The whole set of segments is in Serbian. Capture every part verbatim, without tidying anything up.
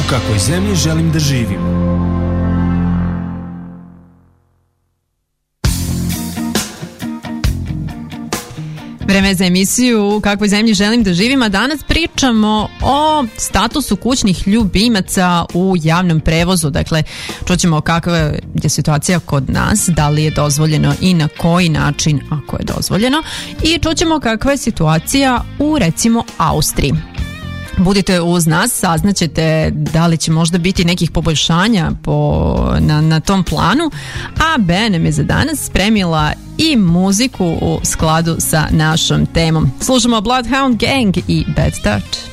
kakvoj zemlji želim da živim. Vreme za emisiju U kakvoj zemlji želim da živim, a danas pričamo o statusu kućnih ljubimaca u javnom prevozu. Dakle, čućemo kakva je situacija kod nas, da li je dozvoljeno i na koji način ako je dozvoljeno, i čućemo kakva je situacija u, recimo, Austriji. Budite uz nas, saznaćete da li će možda biti nekih poboljšanja po, na, na tom planu, a Bea nam je za danas spremila i muziku u skladu sa našom temom. Slušamo Bloodhound Gang i Bad Touch.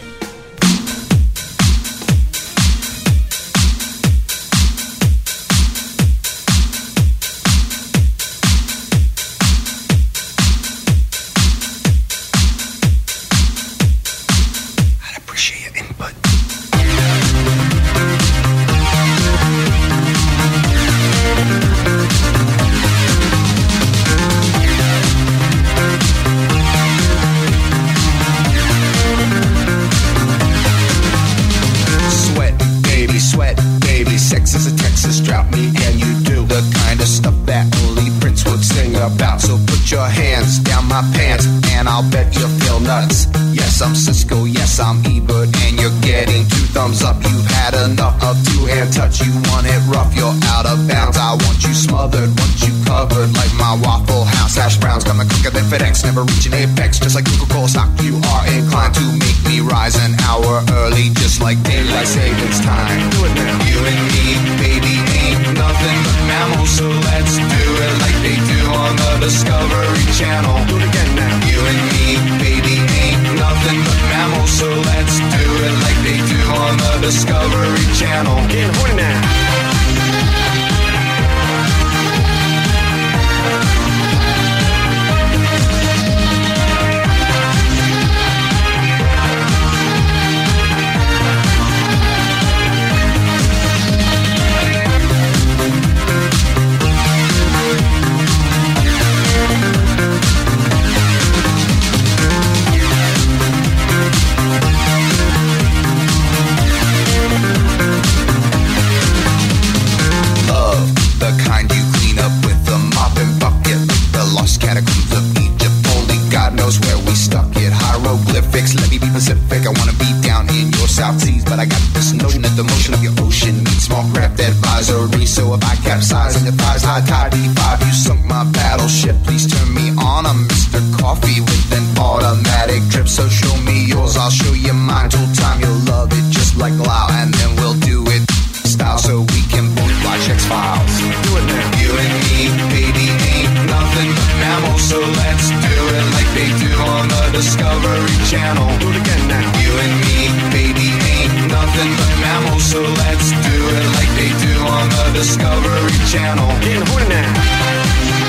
I'm Cisco, yes I'm Ebert, and you're getting two thumbs up. You've had enough of two-hand touch. You want it rough, you're out of bounds. I want you smothered, want you covered like my Waffle House hash browns. Coming quicker than FedEx, never reaching apex. Just like Coca-Cola stock, you are inclined to make me rise an hour early, just like daylight savings time. Do it now. You and me, baby, ain't nothing but mammals, so let's do it like they do on the Discovery Channel. Do it again now. You and me, baby, ain't nothing but mammals, so let's do it like they do on the Discovery Channel. Get horny now. Catacombs of Egypt, only God knows where we stuck it. Hieroglyphics, let me be Pacific. I wanna be down in your South Seas, but I got this notion that the motion of your ocean needs small craft advisory. So if I capsize and your thighs high tide D five, you sunk my battleship. Please turn me on. I'm Mister Coffee with an automatic drip. So show me yours, I'll show you mine. Till time you'll love it just like Lao, and then we'll do it style so we can both watch X-Files. Do it now. You and me, baby, ain't nothing but mammals, so let's do it like they do on the Discovery Channel. Do it again now. You and me, baby, ain't nothing but mammals, so let's do it like they do on the Discovery Channel. Getting horny now.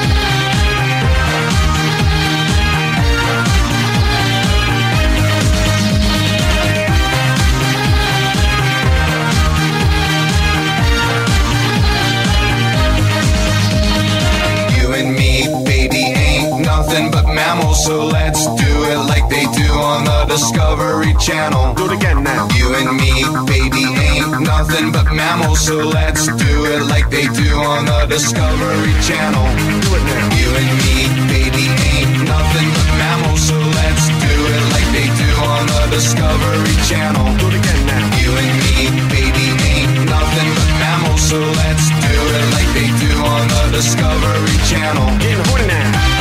Nothing but mammals, so let's do it like they do on the Discovery Channel. Do it again now. You and me, baby, ain't nothing but mammals, so let's do it like they do on the Discovery Channel. Do it now. You and me, baby, ain't nothing but mammals, so let's do it like they do on the Discovery Channel. Do it again now. You and me, baby, ain't nothing but mammals, so let's do it like they do on the Discovery Channel. Getting horny now.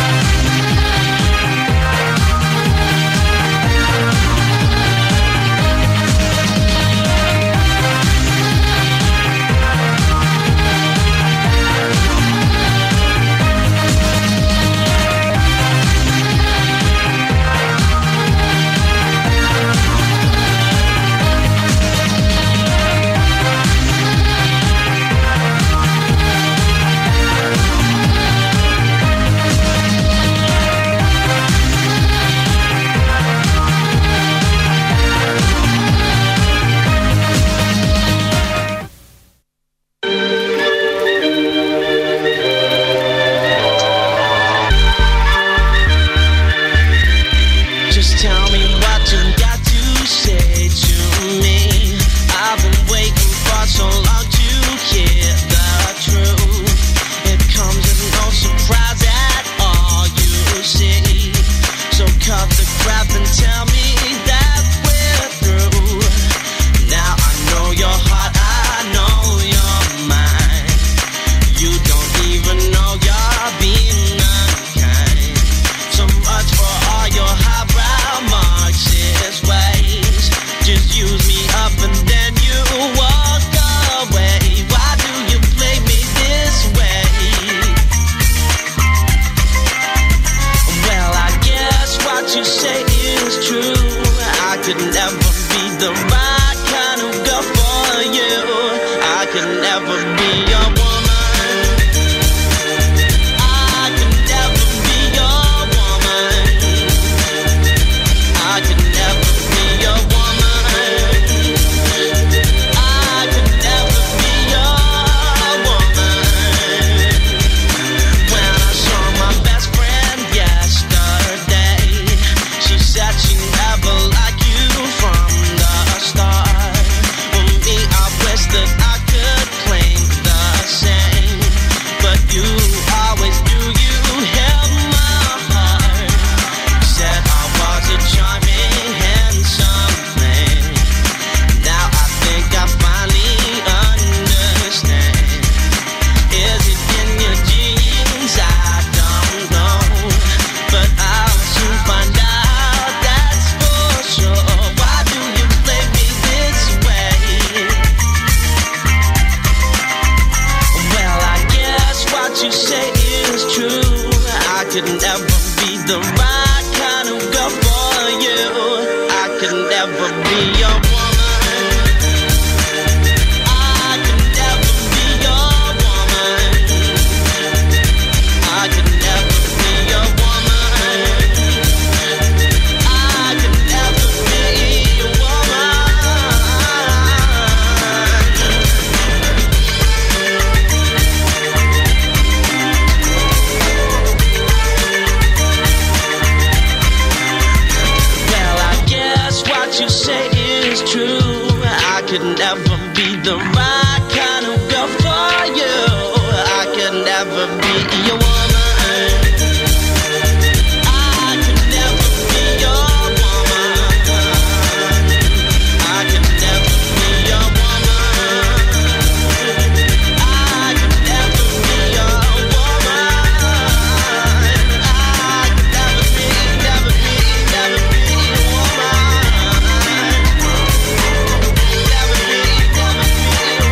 you say is true. I could never be the right kind of girl for you. I could never be your woman. I could never be your woman. I could never be your woman. I could never be your woman. When I saw my best friend yesterday, she said she never liked you from the start. For me, I wish that I could claim the same, but you always do, you held my heart. Said I was a charming, handsome man. Now I think I finally understand. Is it in your genes? I don't know, but I'll soon find out, that's for sure. Why do you play me this way? Well, I guess what you say is true. I could never be the right kind of girl for you. I could never be your woman. I could never be your woman. I could never be your woman. I could never be your woman. Well, I guess what you say is true. I could never be the right kind of girl for you. I could never be your woman. I could never be your woman. I could never be your woman. I could never be your woman. I could never be, never be, never be your woman. Never be, never be your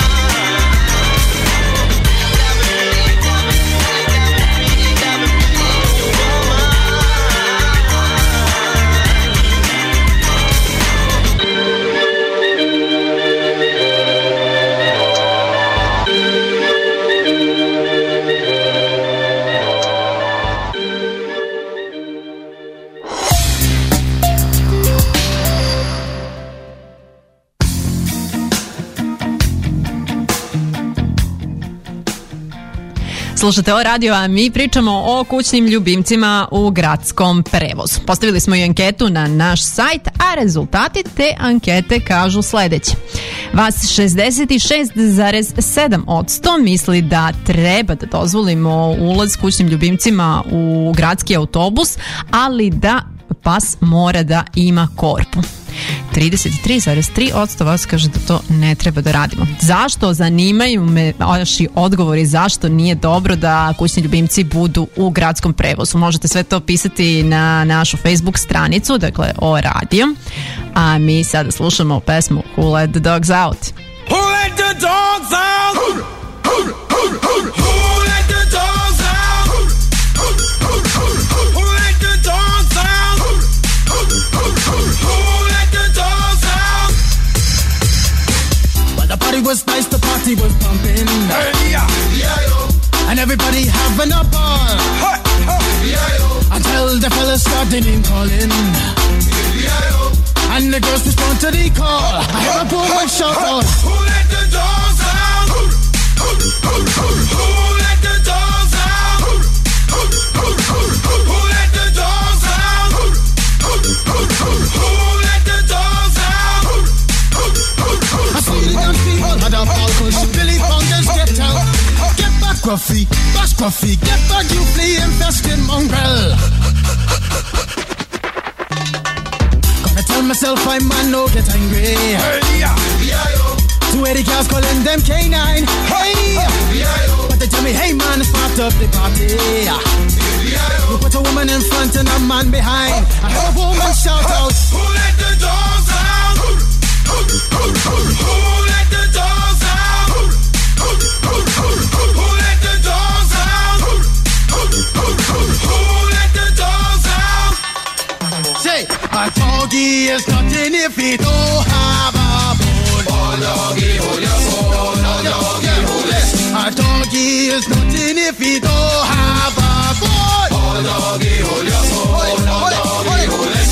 Slušate o radio, a mi pričamo o kućnim ljubimcima u gradskom prevozu. Postavili smo i anketu na naš sajt, a rezultati te ankete kažu sledeće. Vas šezdeset šest zarez sedam posto misli da treba da dozvolimo ulaz kućnim ljubimcima u gradski autobus, ali da pas mora da ima korpu. trideset tri zarez tri posto vas kaže da to ne treba da radimo. Zašto? Zanimaju me vaši odgovori zašto nije dobro da kućni ljubimci budu u gradskom prevozu. Možete sve to pisati na našu Facebook stranicu, dakle o radio. A mi sada slušamo pesmu Who Let the Dogs Out. Who let the dogs out? Who, who, who, who, who let the dogs out? Who, who, who, who, who let the dogs out? Who, who, who, who, who let the dogs out? Well, the party was nice, the party was pumping. Hey, yeah, yeah, yo. And everybody having a ball. Hey, hey, yeah, yo. Until the fellas started in calling. Yeah, yo. And the girls respond to the call. I hear a woman shout out. Who let the dogs out? Who, who, who, who, who let the dogs out? Who, who, who, who, who let the dogs out? Who, who, who, who, who let the dogs out? Who, who, who, who, I see the young people had a ball push. Billy Bongers get out. Get back, Gruffy. Bash Gruffy. Get back, you flea infested mongrel. Gonna tell myself I man no get angry. hey, yeah, yeah, yo. Two eighty cars calling them K nine. Hey! Yeah, yo. But they tell me, hey man, start up the party. Yeah, yo. You put a woman in front and a man behind. I heard a woman shout out. Who let the dogs out? Who, who, who, who, who let the dogs out? Who, who, who, who, who let the dogs out? Who, who, who, who, who let the dogs out? A doggy is nothing if he don't have a bone. Oh, doggy, hold your bone. Oh, doggy, hold it. A doggy is nothing if he don't have a bone. Oh, doggy, hold your bone. Oh, doggy, hold it.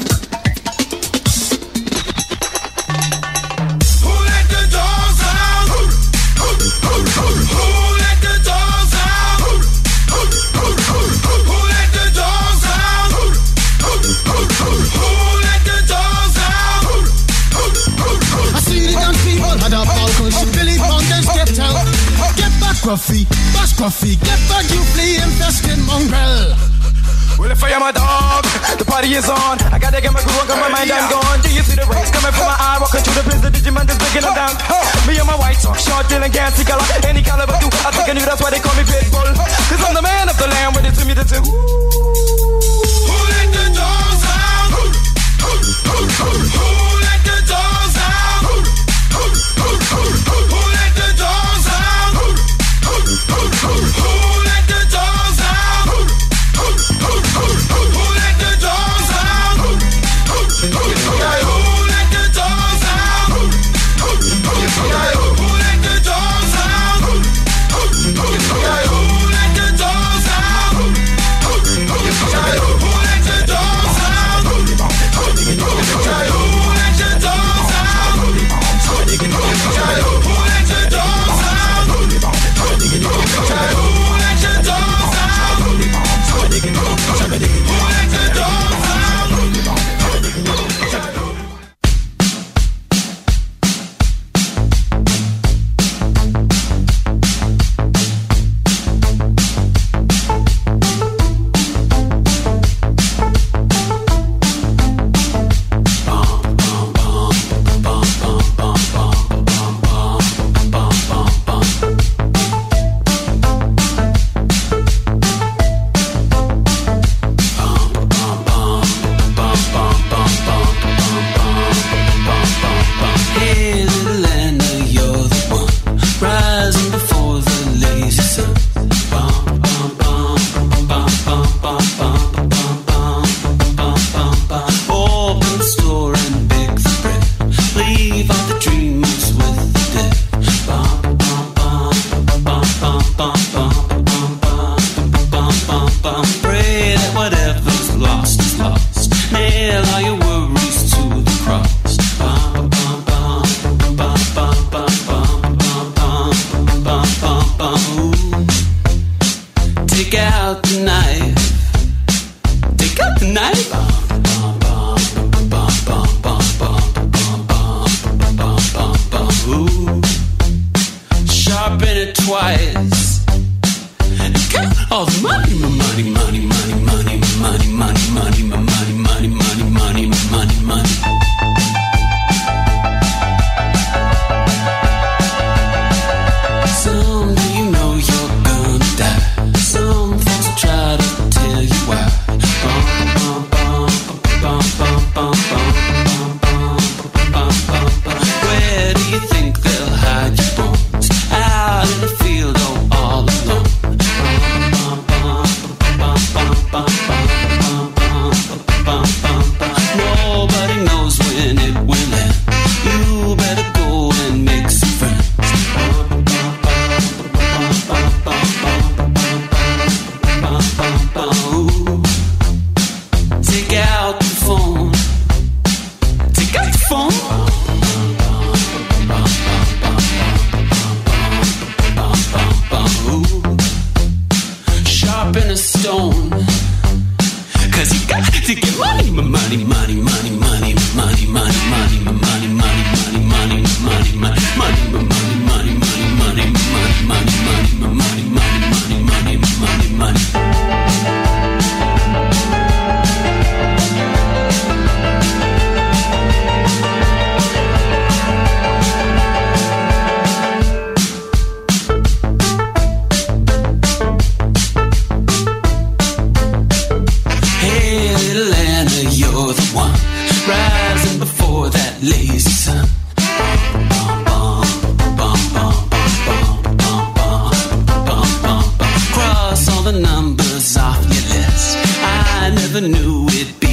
Who let the dogs out? Who let the dogs out? Who let the dogs out? Who let the dogs out? I see the young people had a balcony. She Billy Fountain stepped out. Get back, Gruffy, bash Gruffy. Get back, you flea infested mongrel. Well, if I am a dog, the party is on. I gotta get my groove on, got my mind, I'm gone. Do you see the rays coming from my eye? Walking through the place, the Digimon is breaking them down. Me and my white talk, short, dealing, gassy color. Any caliber, do I think I knew that's why they call me Pitbull. Cause I'm the man of the land, with it to me to do. Who let the dogs out? Who let the dogs out? Who let the dogs out? Who let the dogs out? Who let the dogs out? Who let the dogs out? Who let the dogs out? Who let the dogs out? Who let the dogs out? Who let the dogs out? Who let the dogs out? Cross all the numbers off your list. I never knew it'd be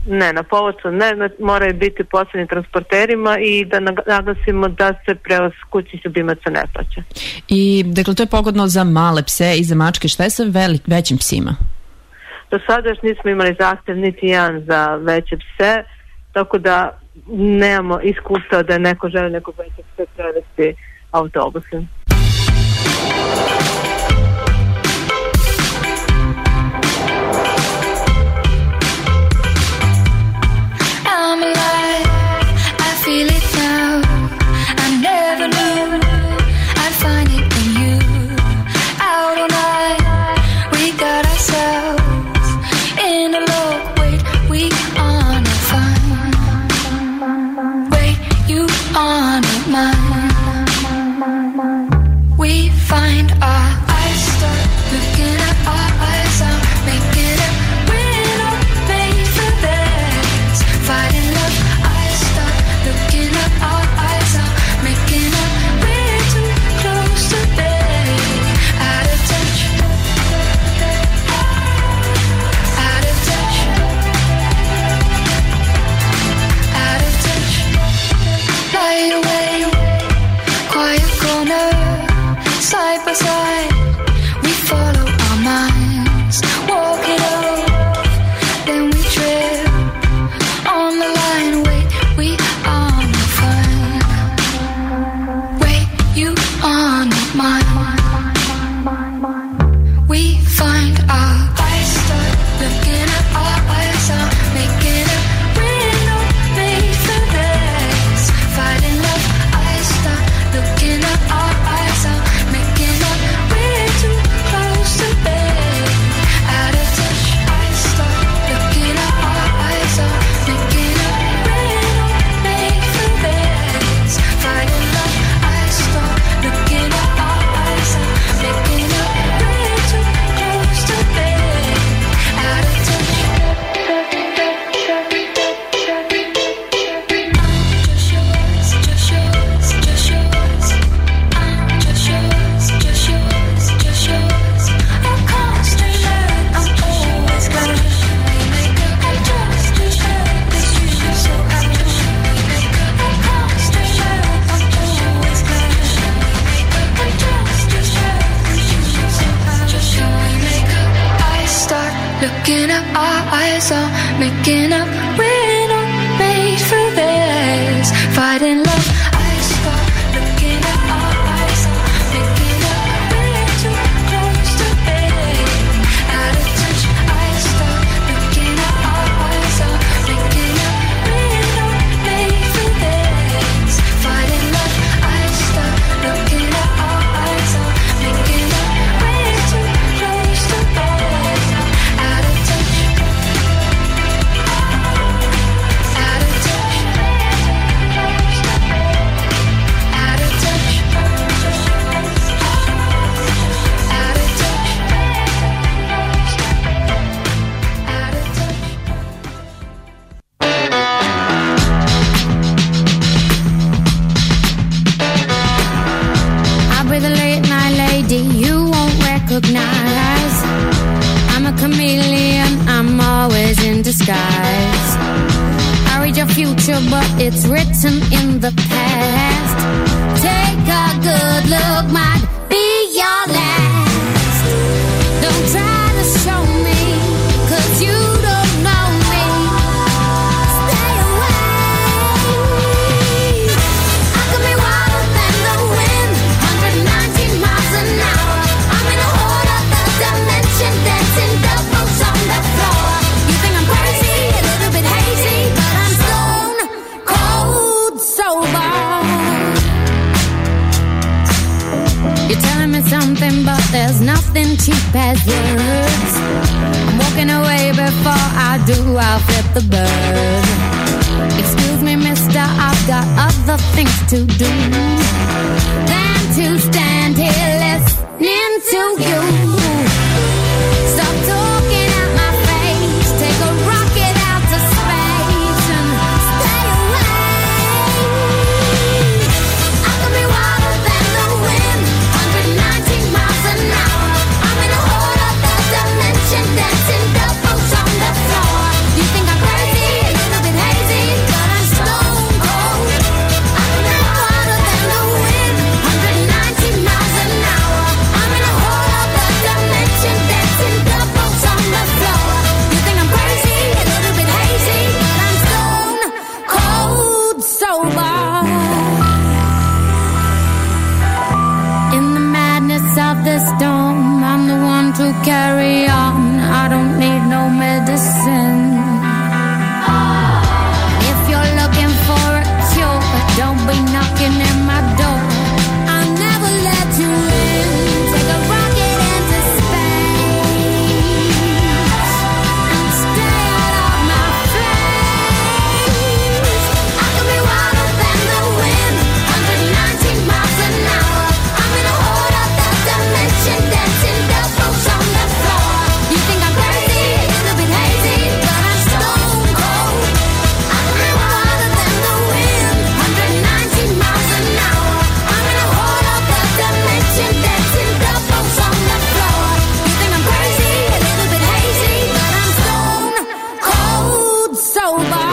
Ne, na površu ne, ne, moraju biti posebnim transporterima i da nag- naglasimo da se prevoz kućnih ljubimaca ne plaća. I dakle to je pogodno za male pse i za mačke, šta je sa velik, većim psima? Do sada još nismo imali zahtjev niti jedan za veće pse, tako da nemamo iskustva da neko želi nekog većeg psa prevesti autobusom. I'm alive, I feel it now. I never knew I'd find it in you. Out all night, we got ourselves in a look. Wait, we on a fine. Wait, you on a mine. We find our eyes start looking at our eyes out, making it we're not made for this. Fighting love, eyes start looking at our eyes out, making it we're too close to bed. Out of touch, out of touch, out of touch. Light away, quiet corner, side by side, we follow our minds, walk it up, then we trip on the line. Wait, we on the fine. Wait, you on mine. We find our eyes start looking at our eyes out, making it we're not made for this. Fighting love, eyes start looking at our eyes out, making up we're too close to bed. Out of touch, eyes start looking at our eyes out, making up we're not made for this. Fighting love, eyes start looking at our eyes out, making up we're too close to bed. Out of touch. Just yours, just yours, just yours. I'm just yours, just yours, just yours. I can't stay there, I'm always glad. I'm just, just yours, it's you, so I just. I can't stay there, I'm always glad. I'm just, just yours, it's you, so I just. I start looking at our eyes out, making up we're not made for this. Fighting love, I start looking at our eyes out, making up we're too close to bed. Out of touch, I start looking at our eyes out, making up we're not made for this. Fighting love, I start looking at our eyes out, making up we're too close to bed. Out of touch, out of touch, out of touch, out of touch, out of touch. I'll be the late night lady you won't recognize. I'm a chameleon, I'm always in disguise. I read your future, but it's written in the past. Take a good look, might be your last. Don't try to show me, 'cause you don't know me. Stay away. I could be wilder than the wind, one hundred nineteen miles an hour. I'm in a whole other dimension, dancing doubles on the floor. You think I'm crazy, a little bit hazy, but I'm stone cold sober. You're telling me something, but there's nothing cheap as words. I'm walking away before I do, I'll flip the bird. Excuse me, mister, I've got other things to do than to stand here listening to you. Stop talking at my face, take a rocket out to space and stay away. I could be wilder than the wind, one hundred nineteen miles an hour. I'm in a whole other dimension, dancing doubles on the floor. You think I'm crazy, storm. I'm the one to carry on. I don't need no medicine. If you're looking for a cure, don't be knocking at my door. I'll never let you in. Take a rocket into space and stay out of my face. I can be wilder than the wind, one hundred nineteen miles an hour. I'm in a hold up that dimension, dancing doubles on the floor. You think I'm crazy, a little bit hazy, but I'm stone cold. I can be wilder than the wind, one hundred nineteen miles an hour. I'm in a hold up that dimension, dancing doubles on the floor. You think I'm crazy, a little bit hazy, but I'm stone cold sober.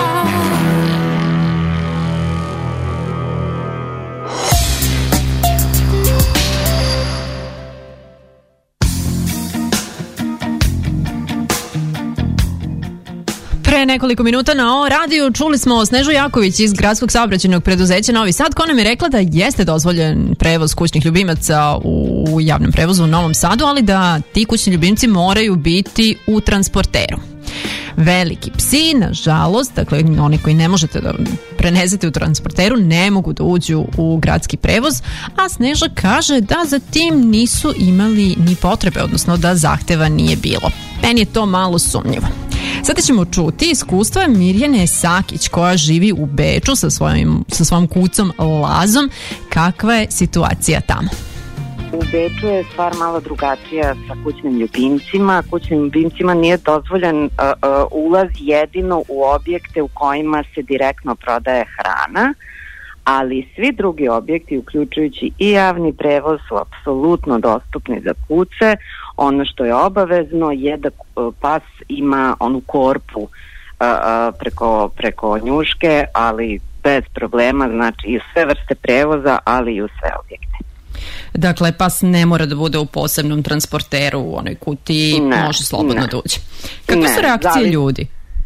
Pre nekoliko minuta na O radiju čuli smo Snežu Jaković iz Gradskog saobraćajnog preduzeća Novi Sad, koja nam je rekla da jeste dozvoljen prevoz kućnih ljubimaca u javnom prevozu u Novom Sadu, ali da ti kućni ljubimci moraju biti u transporteru. Veliki psi, nažalost, dakle oni koji ne možete da prenesete u transporteru, ne mogu da uđu u gradski prevoz, a Sneža kaže da za tim nisu imali ni potrebe, odnosno da zahteva nije bilo. Meni je to malo sumnjivo. Sada ćemo čuti iskustva Mirjane Sakić, koja živi u Beču sa svojim, sa svojom kucom Lazom. Kakva je situacija tamo? U Beču je stvar malo drugačija sa kućnim ljubimcima. Kućnim ljubimcima nije dozvoljen uh, uh, ulaz jedino u objekte u kojima se direktno prodaje hrana, ali svi drugi objekti, uključujući i javni prevoz, su apsolutno dostupni za kuce. Ono što je obavezno je da uh, pas ima onu korpu uh, uh, preko, preko njuške, ali bez problema, znači i u sve vrste prevoza, ali i u sve objekte. Dakle, pas ne mora da bude u posebnom transporteru, u onoj kutiji, ne, može slobodno ne. da uđe. Kako Ne, su reakcije zali- ljudi?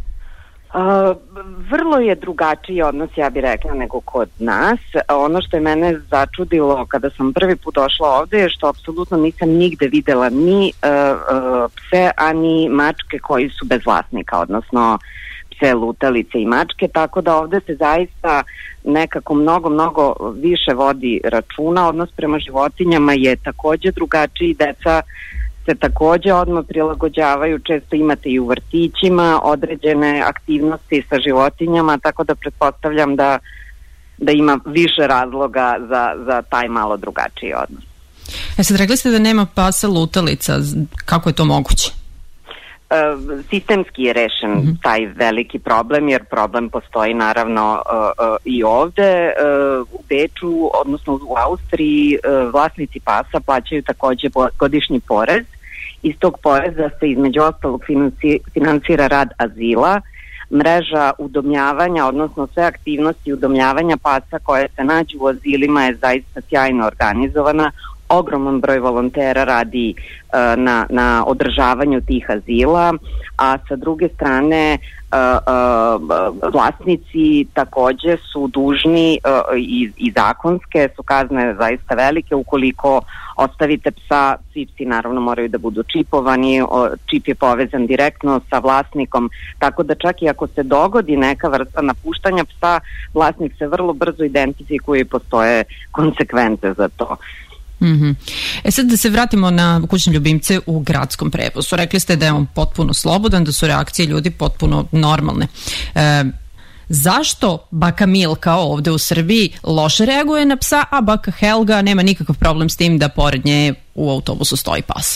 Uh, vrlo je drugačiji odnos, ja bih rekla, nego kod nas. Ono što je mene začudilo kada sam prvi put došla ovde je što apsolutno nisam nigde videla ni uh, uh, pse, a ni mačke koji su bez vlasnika, odnosno pse, lutalice i mačke, tako da ovde se zaista nekako mnogo, mnogo više vodi računa. Odnos prema životinjama je takođe drugačiji, deca se takođe odmah prilagođavaju, često imate i u vrtićima određene aktivnosti sa životinjama, tako da pretpostavljam da, da ima više razloga za, za taj malo drugačiji odnos. E sad, rekli ste da nema pasa lutalica, kako je to moguće? E, sistemski je rešen mm-hmm. taj veliki problem, jer problem postoji naravno e, e, i ovde e, u Beču, odnosno u Austriji, e, vlasnici pasa plaćaju takođe godišnji porez. Iz tog poreza se između ostalog financi, finansira rad azila, mreža udomljavanja, odnosno sve aktivnosti udomljavanja pasa koje se nađu u azilima je zaista sjajno organizovana. Ogroman broj volontera radi uh, na, na održavanju tih azila, a sa druge strane uh, uh, vlasnici takođe su dužni uh, i, i zakonske su kazne zaista velike ukoliko ostavite psa. Svi psi naravno moraju da budu čipovani, o, čip je povezan direktno sa vlasnikom, tako da čak i ako se dogodi neka vrsta napuštanja psa, vlasnik se vrlo brzo identifikuje i postoje konsekvence za to. Mm-hmm. E sad da se vratimo na kućne ljubimce u gradskom prevozu. Rekli ste da je on potpuno slobodan, da su reakcije ljudi potpuno normalne. E, zašto baka Milka ovde u Srbiji loše reaguje na psa, a baka Helga nema nikakav problem s tim da pored nje u autobusu stoji pas?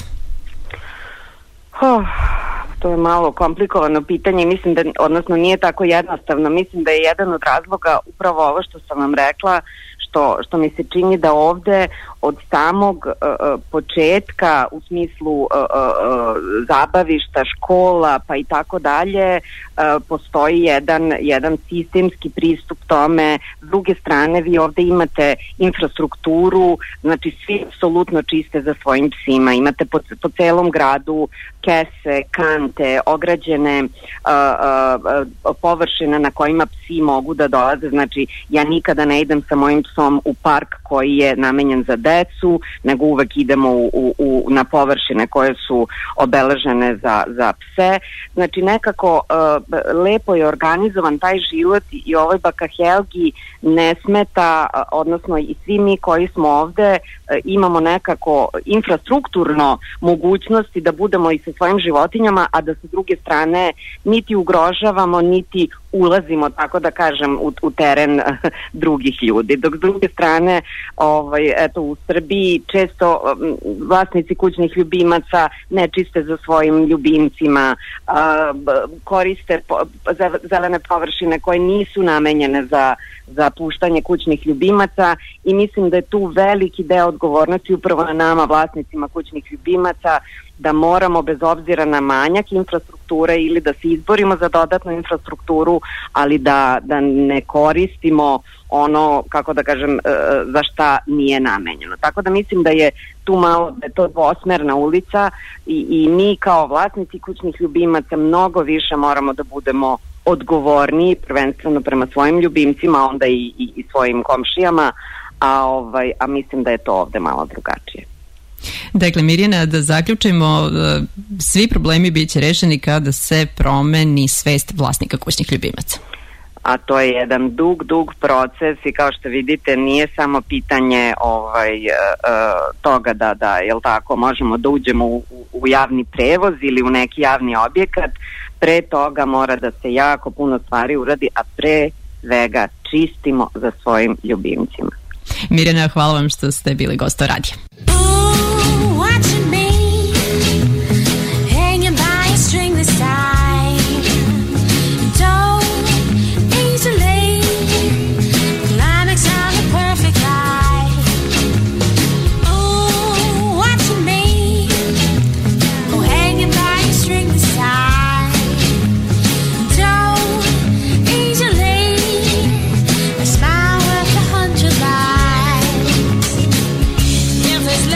Oh, to je malo komplikovano pitanje. Mislim da, odnosno nije tako jednostavno. Mislim da je jedan od razloga upravo ovo što sam vam rekla, što, što mi se čini da ovde od samog uh, početka u smislu uh, uh, zabavišta, škola pa i tako dalje, uh, postoji jedan, jedan sistemski pristup tome. S druge strane, vi ovde imate infrastrukturu, znači svi apsolutno čiste za svojim psima. Imate po, po celom gradu kese, kante, ograđene uh, uh, površine na kojima psi mogu da dolaze. Znači, ja nikada ne idem sa mojim psom u park koji je namenjen za decu, nego uvek idemo u, u, u, na površine koje su obeležene za, za pse. Znači, nekako uh, lepo je organizovan taj život i ovoj baka Helgi ne smeta, uh, odnosno i svi mi koji smo ovde uh, imamo nekako infrastrukturno mogućnosti da budemo i sa svojim životinjama, a da sa druge strane niti ugrožavamo, niti ulazimo, tako da kažem, u, u teren drugih ljudi. Dok s druge strane, ovaj, eto, u Srbiji često um, vlasnici kućnih ljubimaca ne čiste za svojim ljubimcima, uh, koriste po, za, zelene površine koje nisu namenjene za, za puštanje kućnih ljubimaca i mislim da je tu veliki deo odgovornosti upravo na nama, vlasnicima kućnih ljubimaca, da moramo bez obzira na manjak infrastrukture ili da se izborimo za dodatnu infrastrukturu, ali da, da ne koristimo ono, kako da kažem, za šta nije namenjeno. Tako da mislim da je tu malo, da je to dvosmerna ulica i, i mi kao vlasnici kućnih ljubimaca mnogo više moramo da budemo odgovorni, prvenstveno prema svojim ljubimcima, onda i, i, i svojim komšijama, a, ovaj, a mislim da je to ovde malo drugačije. Dakle, Mirjana, da zaključimo, svi problemi bit će rešeni kada se promeni svest vlasnika kućnih ljubimaca. A to je jedan dug, dug proces i kao što vidite nije samo pitanje ovaj, uh, toga da, da jel tako, možemo da uđemo u, u javni prevoz ili u neki javni objekat. Pre toga mora da se jako puno stvari uradi, a pre svega čistimo za svojim ljubimcima. Mirjana, hvala vam što ste bili gost o radiju. Watching me hanging by a string this side. Don't easily climax on the perfect life. Oh, watching me go hanging by a string this side. Don't easily a smile worth a hundred lives. If there's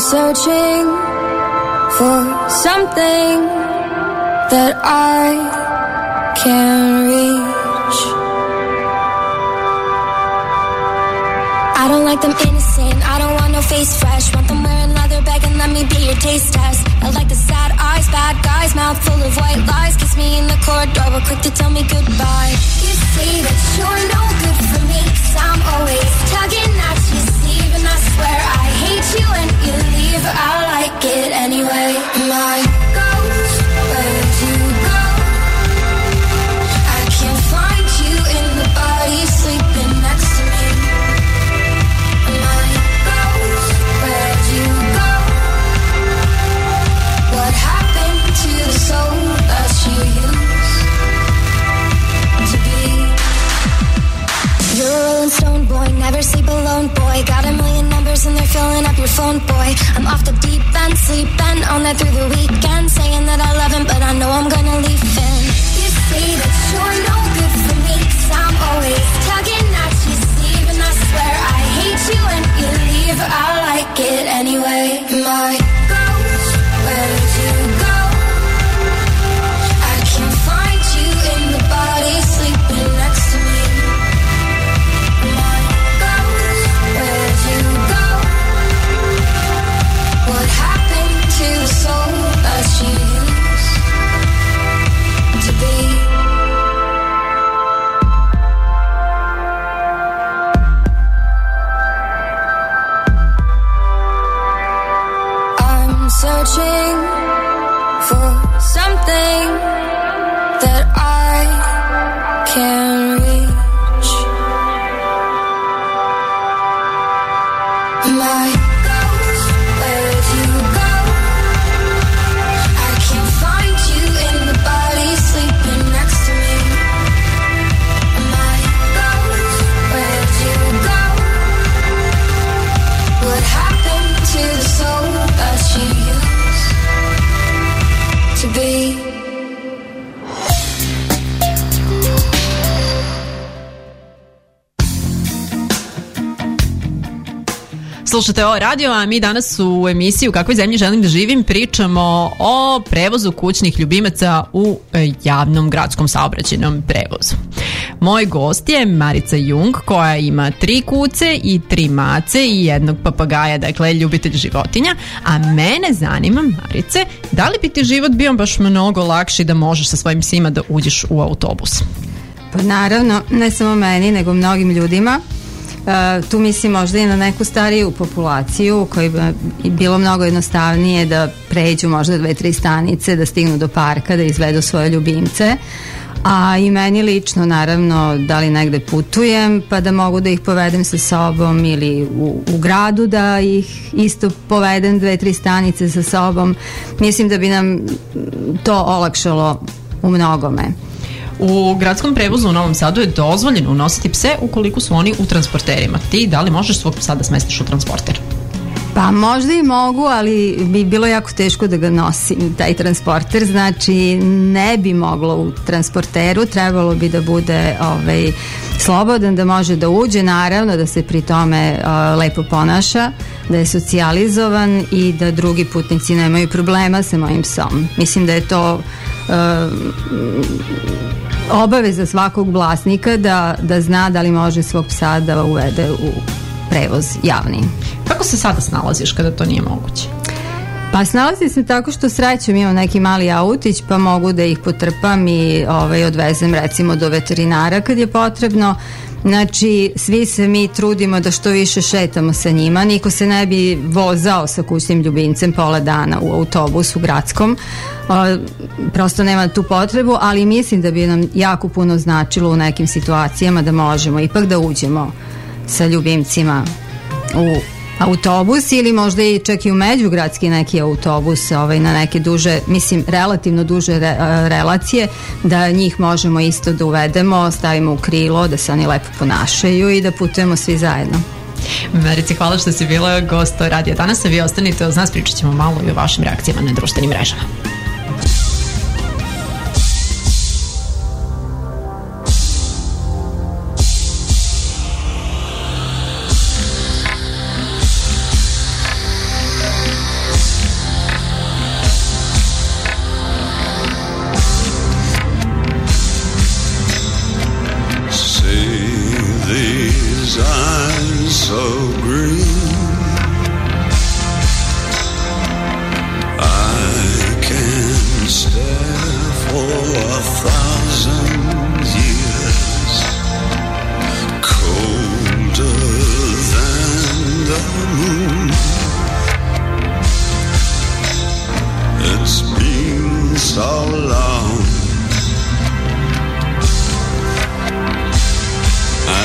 searching for something that I can reach. I don't like them innocent, I don't want no face fresh. Want them wearing leather bag and let me be your taste test. I like the sad eyes, bad guys, mouth full of white lies. Kiss me in the corridor, but quick to tell me goodbye. You say that you're no good for me, 'cause I'm always tugging at your sleeve. And I swear I hate you when you leave. I like it anyway. My ghost, where'd you go? I can't find you in the body sleeping next to me. My ghost, where'd you go? What happened to the soul that you used to be? You're a rolling stone boy, never sleep alone boy. Got a million numbers and they're filling up your phone boy. I'm off the deep end, sleeping on that through the weekend. Saying that I love him, but I know I'm gonna leave him. You say that you're no good for me, 'cause I'm always tugging at your sleeve. And I swear I hate you when you leave. I like it anyway. My ghost, where'd you go? I can't find you in the body sleeping next to me. My ghost, where'd you go? What happened to the soul that you used to be? I'm searching for something that I can reach. My ghost, where'd you go? I can't find you in the body sleeping next to me. My ghost, where'd you go? What happened to the soul that you used to be? Slušate ovo radio, a mi danas u emisiji U kakvoj zemlji želim da živim pričamo o prevozu kućnih ljubimaca u javnom gradskom saobraćajnom prevozu. Moj gost je Marica Jung, koja ima tri kuce i tri mace i jednog papagaja, dakle ljubitelj životinja. A mene zanima, Marice, da li bi ti život bio baš mnogo lakši da možeš sa svojim psima da uđeš u autobus? Pa naravno, ne samo meni, nego mnogim ljudima. Uh, tu mislim možda i na neku stariju populaciju koji bi bilo mnogo jednostavnije da pređu možda dve, tri stanice, da stignu do parka, da izvedu svoje ljubimce. A i meni lično, naravno, da li negde putujem pa da mogu da ih povedem sa sobom ili u, u gradu da ih isto povedem dve, tri stanice sa sobom. Mislim da bi nam to olakšalo u mnogome. U gradskom prevozu u Novom Sadu je dozvoljeno unositi pse ukoliko su oni u transporterima. Ti da li možeš svog psa da smestiš u transporter? Pa možda i mogu, ali bi bilo jako teško da ga nosim, taj transporter, znači ne bi moglo u transporteru, trebalo bi da bude ovaj, slobodan, da može da uđe, naravno da se pri tome uh, lepo ponaša, da je socijalizovan i da drugi putnici nemaju problema sa mojim psom. Mislim da je to uh, obaveza svakog vlasnika da, da zna da li može svog psa da uvede u prevoz javni. Kako se sada snalaziš kada to nije moguće? Pa snalazim se tako što srećom imam neki mali autić pa mogu da ih potrpam i ovaj, odvezem recimo do veterinara kad je potrebno. Znači svi se mi trudimo da što više šetamo sa njima, niko se ne bi vozao sa kućnim ljubimcem pola dana u autobusu gradskom, o, prosto nema tu potrebu, ali mislim da bi nam jako puno značilo u nekim situacijama da možemo ipak da uđemo sa ljubimcima u autobus ili možda i čak i u međugradski neki autobus ovaj, na neke duže, mislim relativno duže re, relacije, da njih možemo isto da uvedemo, stavimo u krilo, da se oni lepo ponašaju i da putujemo svi zajedno. Marici, hvala što si bila gost radija danas, a vi ostanite uz nas, pričat ćemo malo i o vašim reakcijama na društvenim mrežama.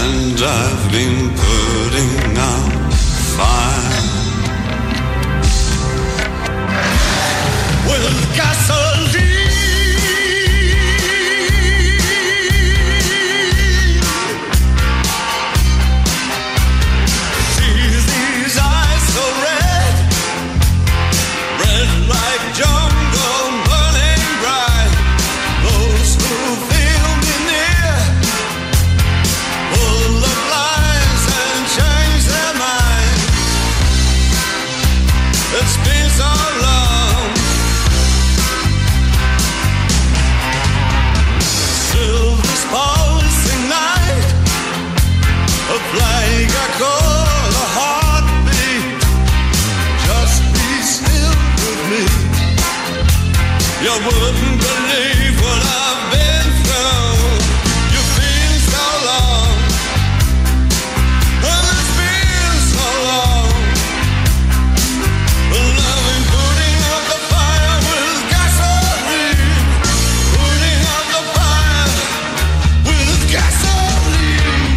and I've been putting out fire with gasoline. See these eyes so red, red like jungle burning bright. Those who feel me near full of lies and change their mind. It's been so long. Silver's pulsing night, a flag I call a heartbeat. Just be still with me. You wouldn't believe what I've been through. You've been so long. Well, it's been so long. Well, I've been putting out the fire with gasoline. Putting out the fire with gasoline.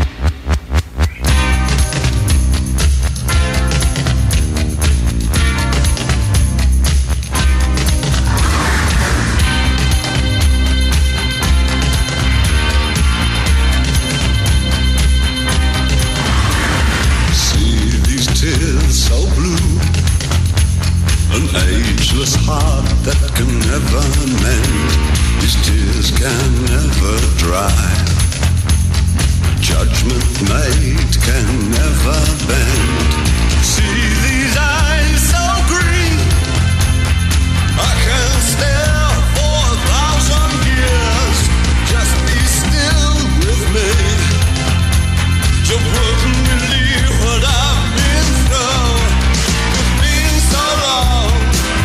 See these tears so blue, an ageless heart that can never mend. These tears can never dry. Judgment made can never bend. See these eyes so green, I can stare for a thousand years. Just be still with me. You wouldn't believe what I've been through. It's been so long.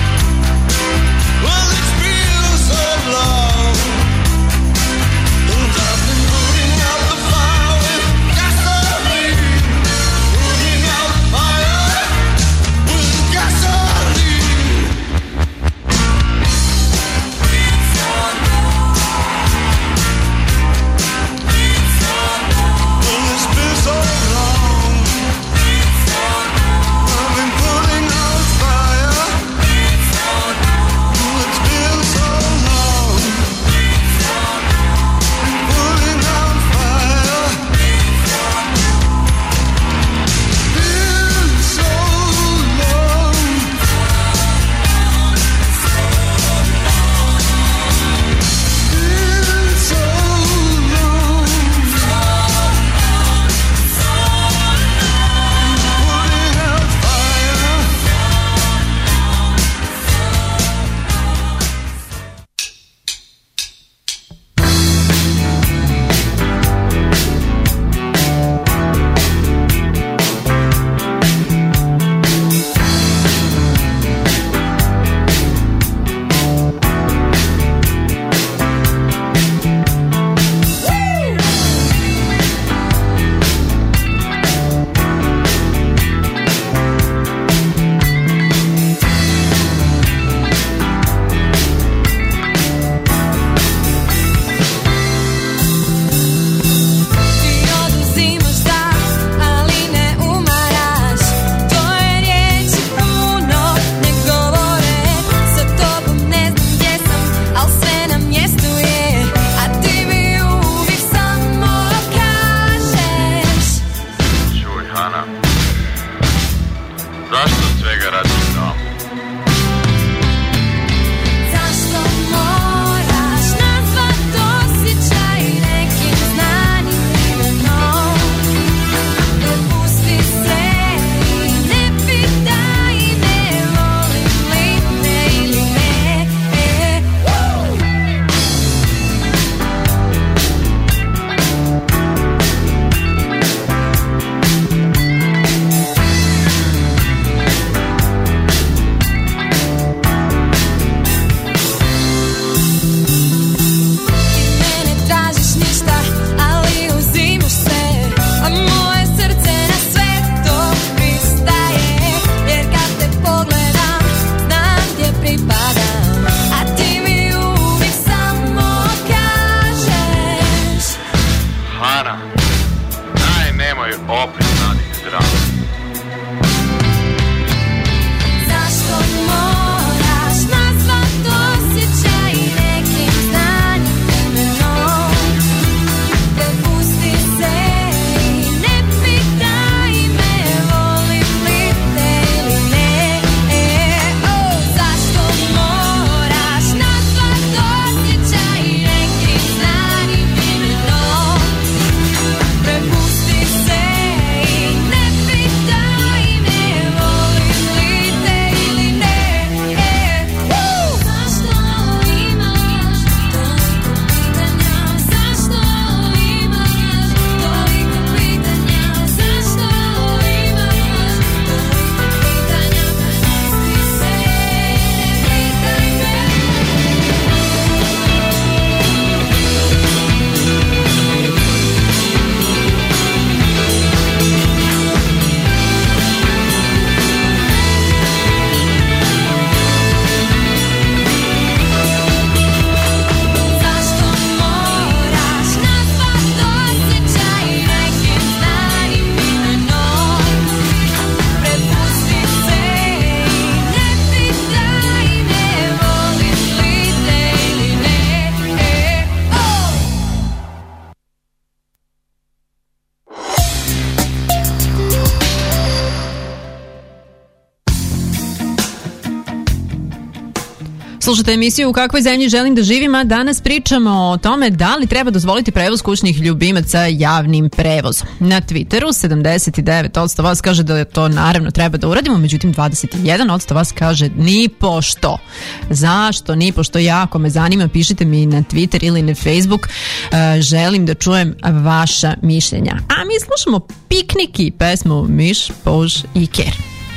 Well, it's been so long. And I've been putting out the fire with gasoline. Putting out the fire with gasoline. Been so long. Been so long. Well, it's been so long. Been so long. I've been putting out fire. Been so long. Well, it's been so long. Been so long. Putting out fire. Been so long. Been so long. Been so long. Putting out fire. Ti oduzimaš da, ali ne umaraš. Tvoje riječi puno ne govore. Sa tobom ne znam gdje sam, al sve na mjestu je. A ti mi uvijek samo kažeš. Čuj, Hana, zašto svega radiš sam? Zašto moraš nazvat osjećaj nekim znanim imenom? Dopusti sve i ne pitaj me volim li me ili ne. moj opet mladih zdrav. Zašto moraš nazvat osjećaj nekim znanim imenom? Prepusti se i ne pitaj me volim li te ili ne. O, zašto moraš nazvat osjećaj nekim znanim imenom? Prepusti se i ne pitaj me volim li te ili ne. Zašto imaš toliko pitanja? Zašto imaš toliko pitanja? Zašto imaš toliko pitanja? Prepusti se i ne pitaj Zašto moraš nazvat osjećaj nekim znanim imenom? Prepusti se i ne pitaj me volim li te ili ne. Slušajte emisiju U kakvoj zemlji želim da živim, a danas pričamo o tome da li treba dozvoliti prevoz kućnih ljubimaca javnim prevozom. Na Twitteru sedamdeset devet posto vas kaže da to naravno treba da uradimo, međutim dvadeset jedan posto vas kaže ni pošto. Zašto? Ni pošto, jako me zanima, pišite mi na Twitter ili na Facebook, e, želim da čujem vaša mišljenja. A mi slušamo Piknik i pesmu Miš, Puž i Ker.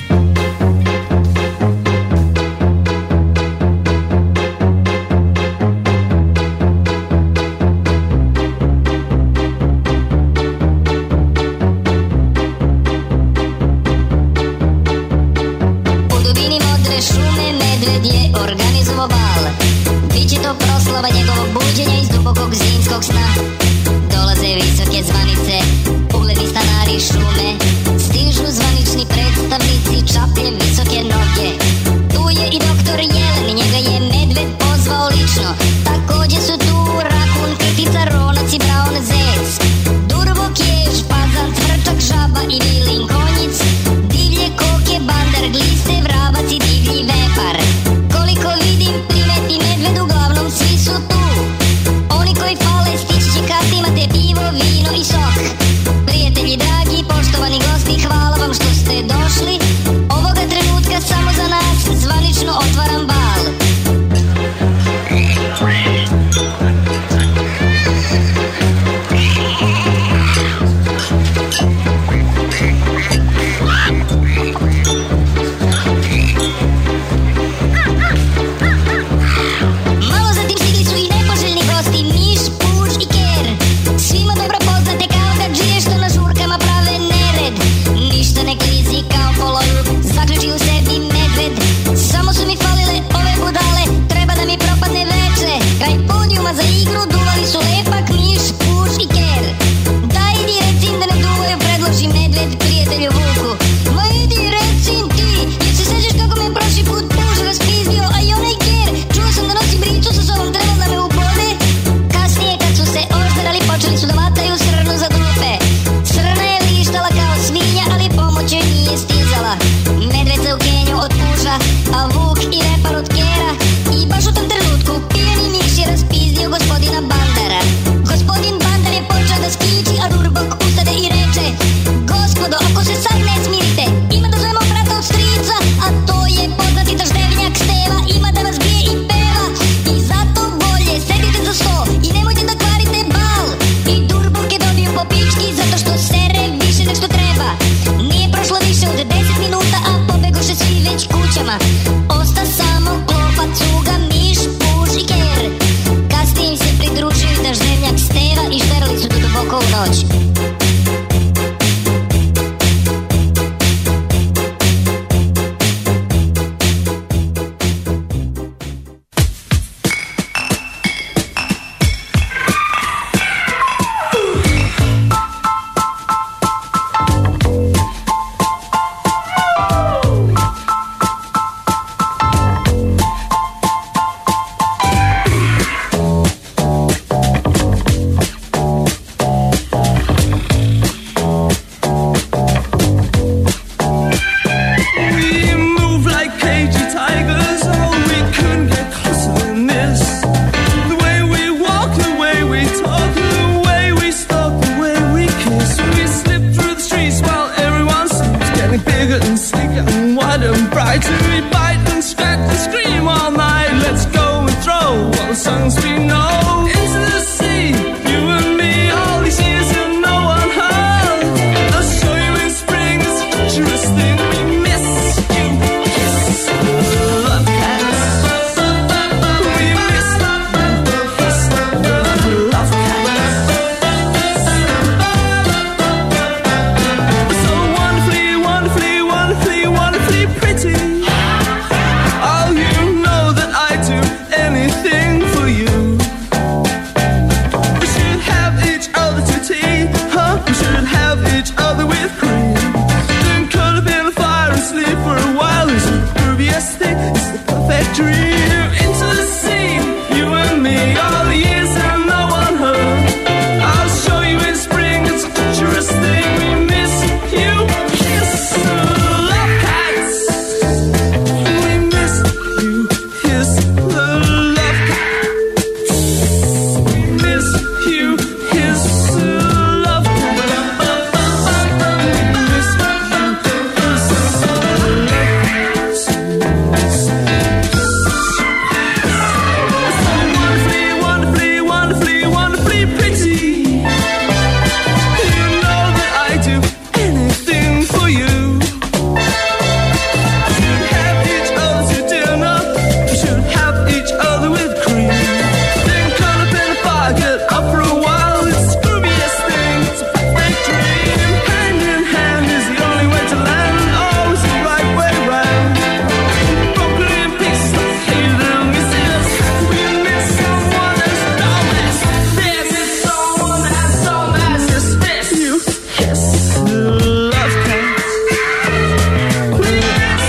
U dubini modre šume medved je organizovao bal. Biće to proslava njegovog buđenja iz dubokog zimskog sna. Dolaze visoke zvanice, ugledni stanari šume. Stižu zvanični predstavnici, čaplje visoke noge. Tu je i doktor Jelen, njega je medved pozvao lično. Takođe su tu rakun, krtica, ronac i braun zec. Durbok, jež, fazan, cvrčak, žaba i vilin konjic. Divlje koke, bandar, gliste, vrabac i divlji vepar. Koliko vidim, primeti medved, uglavnom svi su tu. Oni koji fale stići će kad imate pivo, vino i sok. Prijatelji dragi, poštovani gosti, hvala vam što ste došli. Ovoga trenutka samo za nas zvanično otvaram bal. Malo zatim stigli su i nepoželjni gosti, miš, puž i ker. Svima dobro poznate kao gadžije što na žurkama prave nered. Ništa ne klizi kao polojub, zaključi u sebi medved. Samo su mi falile ove budale, treba da mi propadne veče. Kraj podijuma za igru duvali su lepak, miš, puž i ker. Daj idi recim da ne duvaju, predloži medved prijatelju Vuku. Ma idi recim ti, jer se sećaš kako me prošli put puž raspizdio, a i onaj ker. Čuo sam da nosi bricu sa sobom, treba da me ubode. Kasnije kad su se ožderali, počeli su da vataju srnu za dupe. Srna je lištala kao svinja, ali pomoć joj nije stizala. Medved se u Kenju od puža, a Vuk i repar od kera. I baš u tom trenutku pijani miš je raspizdio gospodina Bandara. Gospodin Bandar je počeo da skiči, a Durbok ustade i reče: Gospodo, ako se sad ne smirite, ima da zovemo brata od strica, a to je poznati daždevnjak Steva, ima da vas bije i peva. I zato bolje sedite za sto i nemojte da kvarite bal. I Durbok je dobio po pički zato što sere više nek što treba. Nije prošlo više od deset minuta, a pobegoše svi već kućama. Osta samo klopa, cuga, miš, puž i ker. Kasnije im se pridružio i daždevnjak Steva i šverali su do duboko u noć. like to bite and scratch and scream all night. Let's go and throw all the songs we know into the sea. You and me, all these years and no one heard. I'll show you in spring, it's the truest thing. We miss you, kiss the love cats. We miss you, kiss the love cats. So wonderfully, wonderfully, wonderfully, wonderfully pretty. Oh, you know that I do anything for you. We should have each other to tea, huh? We should have each other with cream. Then curl up in the fire and sleep for a while. It's the grooviest thing, it's the perfect dream. Into the sea, you and me, all the years and no one heard. I'll show you in spring, it's the truest thing. We miss you, kiss the love cats. We miss you, kiss the love cats. We miss you, kiss the love Wonderfully, wonderfully, wonderfully, wonderfully pretty. You know that I do anything for you. We should have each other to dinner. We should have each other with cream. Then curl up in the fire, get up for a while. It's the grooviest thing, it's a perfect dream. Hand in hand is the only way to land. Always the right way round. Broken in pieces like hated and we see us. We miss someone as dumb as this. Someone as dumb as this. This. You kiss the love cats. We miss.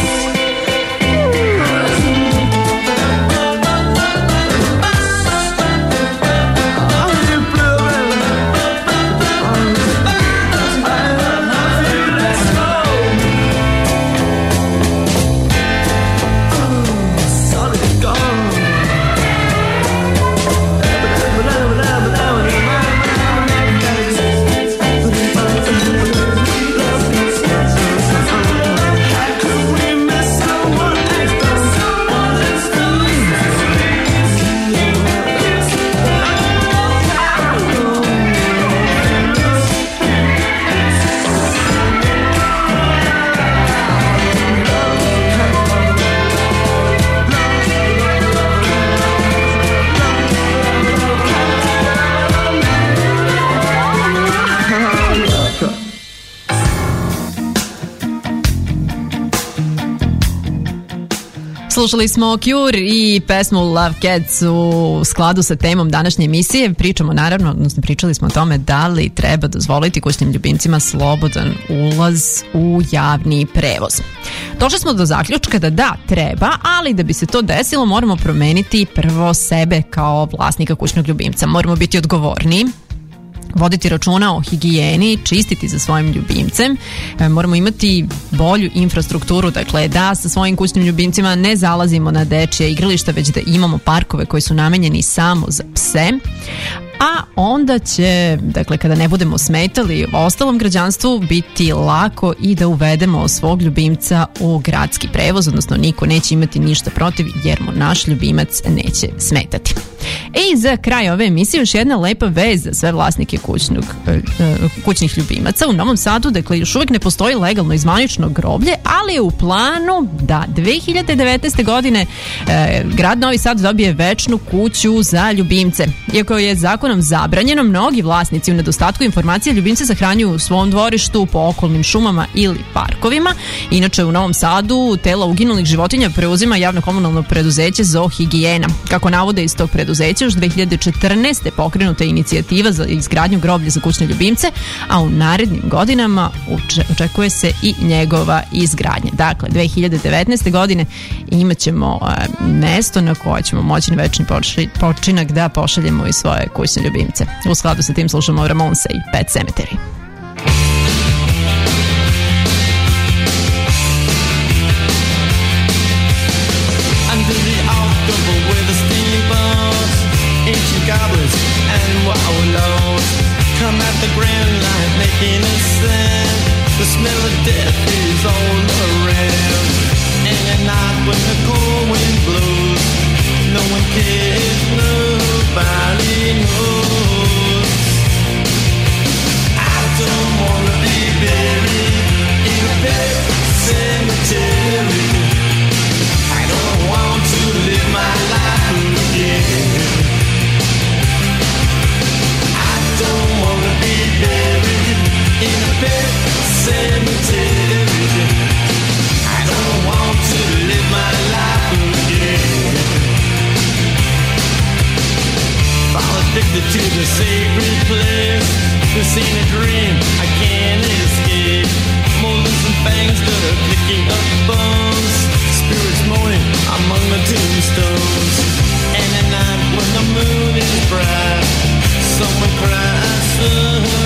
Oh, you blue and I love you. Let's go. Solid gold. Could we miss someone as dumb? Someone as dumb? You kiss the love cat. Slušali smo Cure i pesmu Love Cats u skladu sa temom današnje emisije. Pričamo naravno, odnosno pričali smo o tome da li treba dozvoliti kućnim ljubimcima slobodan ulaz u javni prevoz. Došli smo do zaključka da da, treba, ali da bi se to desilo moramo promeniti prvo sebe kao vlasnika kućnog ljubimca. Moramo biti odgovorni, voditi računa o higijeni, čistiti za svojim ljubimcem. E, moramo imati bolju infrastrukturu, dakle da sa svojim kućnim ljubimcima ne zalazimo na dečje igrališta, već da imamo parkove koji su namenjeni samo za pse. A onda će, dakle, kada ne budemo smetali ostalom građanstvu, biti lako i da uvedemo svog ljubimca u gradski prevoz, odnosno niko neće imati ništa protiv jer mu naš ljubimac neće smetati. E i za kraj ove emisije još jedna lepa vez za sve vlasnike kućnog, kućnih ljubimaca. U Novom Sadu, dakle, još uvijek ne postoji legalno i zvanično groblje, ali je u planu da dve hiljade devetnaeste. godine e, grad Novi Sad dobije večnu kuću za ljubimce. Iako je zakonom zabranjeno, mnogi vlasnici u nedostatku informacija ljubimce sahranjuju u svom dvorištu, po okolnim šumama ili parkovima. Inače, u Novom Sadu tela uginulih životinja preuzima javno komunalno preduzeće Zoohigijena. Kako navode iz tog preduzeća, još dve hiljade četrnaeste. pokrenuta je inicijativa za izgradnju groblja za kućne ljubimce, a u narednim godinama očekuje se i njegova izgradnja. Dakle, dve hiljade devetnaeste. godine imat ćemo e, mesto na koje ćemo moći na večni počinak da pošaljemo i svoje kućne ljubimce. U skladu sa tim slušamo Ramonsa i Pet Sematary. Under the October with the steamboats, ancient goblins and wallows come at the grand line making a sound. The smell of death is all around. And at night when the cold wind blows, no one cares, nobody knows. I don't wanna be buried in a pet cemetery. I don't want to live my life again. I don't wanna be buried in a pet cemetery. I don't want to live my life again. Fall addicted to the sacred place. This ain't a dream I can't escape. Molars and fangs that are picking up bones. Spirits moaning among the tombstones. And at night when the moon is bright, someone cries.